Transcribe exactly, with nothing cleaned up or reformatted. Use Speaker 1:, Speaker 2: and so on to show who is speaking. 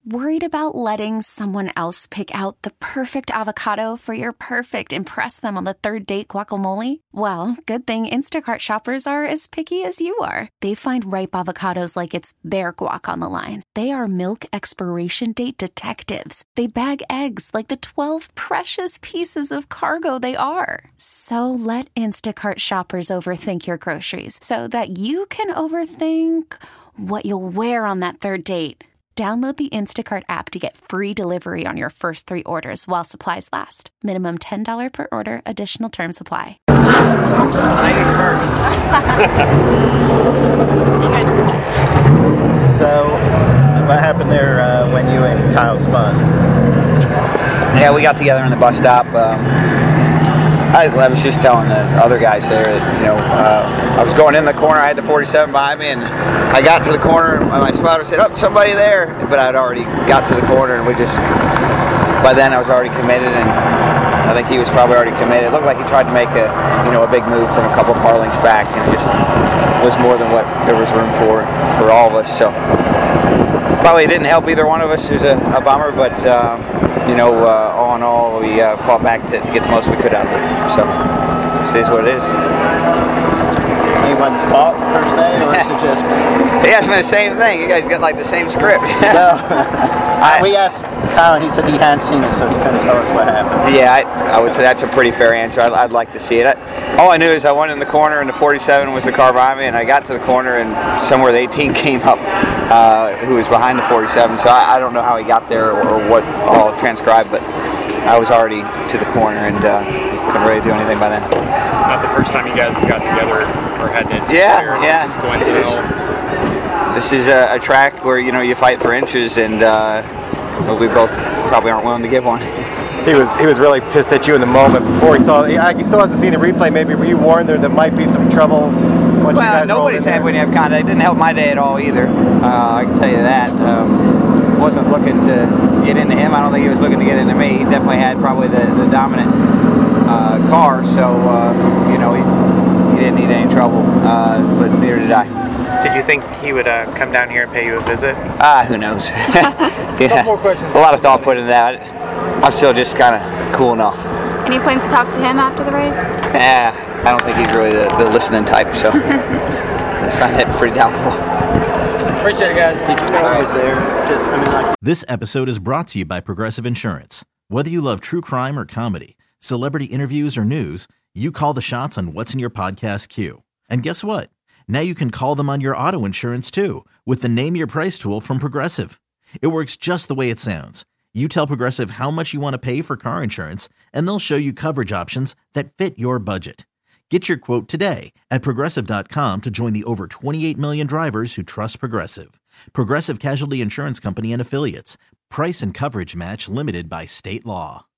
Speaker 1: Worried about letting someone else pick out the perfect avocado for your perfect impress them on the third date guacamole? Well, good thing Instacart shoppers are as picky as you are. They find ripe avocados like it's their guac on the line. They are milk expiration date detectives. They bag eggs like the twelve precious pieces of cargo they are. So let Instacart shoppers overthink your groceries so that you can overthink what you'll wear on that third date. Download the Instacart app to get free delivery on your first three orders while supplies last. Minimum ten dollars per order. Additional terms apply.
Speaker 2: Ladies first.
Speaker 3: So, what happened there uh, when you and Kyle spun?
Speaker 2: Yeah, we got together in the bus stop. Um, I, I was just telling the other guys there that, you know, uh, I was going in the corner. I had the forty-seven behind me, and I got to the corner, and my spotter said, "Oh, somebody there!" But I'd already got to the corner, and we just, by then I was already committed, and I think he was probably already committed. It looked like he tried to make a, you know, a big move from a couple car lengths back, and it just was more than what there was room for for all of us. So probably didn't help either one of us. It was a, a bummer, but um, you know, uh, all in all, we uh, fought back to, to get the most we could out of it. So this is what it is.
Speaker 3: Anyone's fault per se, or is it just?
Speaker 2: He asked me the same thing. You guys got like the same script.
Speaker 3: No.
Speaker 2: I,
Speaker 3: we asked Kyle, and he said he hadn't seen it, so he couldn't tell us what happened.
Speaker 2: Yeah, I, I would say that's a pretty fair answer. I'd, I'd like to see it. I, all I knew is I went in the corner, and the forty-seven was the car behind me, and I got to the corner, and somewhere the eighteen came up, uh, who was behind the forty-seven. So I, I don't know how he got there or what all transcribed, but I was already to the corner and uh, couldn't really do anything by then.
Speaker 4: Not the first time you guys have gotten together or had an incident.
Speaker 2: Yeah,
Speaker 4: there,
Speaker 2: yeah.
Speaker 4: Just coincidental.
Speaker 2: This is a, a track where, you know, you fight for inches, and uh, we both probably aren't willing to give one.
Speaker 5: He was he was really pissed at you in the moment before he saw. He, he still hasn't seen the replay. Maybe were you warned there there might be some trouble? Once
Speaker 2: Well,
Speaker 5: you guys
Speaker 2: nobody's
Speaker 5: rolled in
Speaker 2: had when you
Speaker 5: there?
Speaker 2: have contact. It didn't help my day at all either. Uh, I can tell you that. Um, wasn't looking to get into him. I don't think he was looking to get into me. He definitely had probably the, the dominant uh, car, so uh, you know he, he didn't need any trouble, uh, but neither did I.
Speaker 6: Did you think he would uh, come down here and pay you a visit?
Speaker 2: Ah, who knows? Yeah.
Speaker 7: Couple more questions.
Speaker 2: A lot of thought put into that. I'm still just kind of cooling off.
Speaker 8: Any plans to talk to him after the race?
Speaker 2: Yeah, I don't think he's really the, the listening type, so I find that pretty doubtful.
Speaker 7: Appreciate it, guys.
Speaker 3: Did you know I was there? Just, I mean, like.
Speaker 9: This episode is brought to you by Progressive Insurance. Whether you love true crime or comedy, celebrity interviews or news, you call the shots on what's in your podcast queue. And guess what? Now you can call them on your auto insurance too with the Name Your Price tool from Progressive. It works just the way it sounds. You tell Progressive how much you want to pay for car insurance, and they'll show you coverage options that fit your budget. Get your quote today at Progressive dot com to join the over twenty-eight million drivers who trust Progressive. Progressive Casualty Insurance Company and Affiliates. Price and coverage match limited by state law.